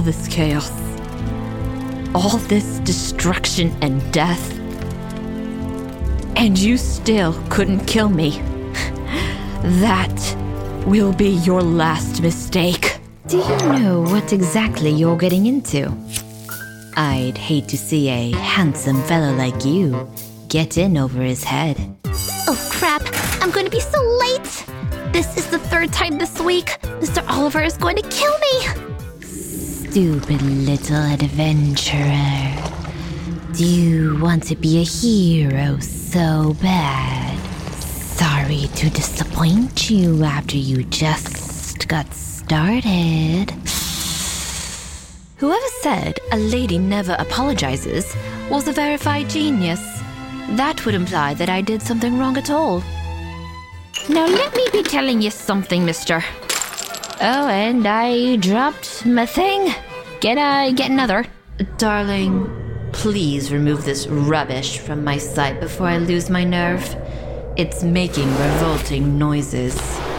this chaos, all this destruction and death, and you still couldn't kill me. That will be your last mistake. Do you know what exactly you're getting into? I'd hate to see a handsome fellow like you get in over his head. Oh crap, I'm going to be so late! This is the third time this week. Mr. Oliver is going to kill me! Stupid little adventurer. Do you want to be a hero so bad? Sorry to disappoint you after you just got started. Whoever said a lady never apologizes was a verified genius. That would imply that I did something wrong at all. Now let me be telling you something, mister. Oh, and I dropped my thing. Get another. Darling, please remove this rubbish from my sight before I lose my nerve. It's making revolting noises.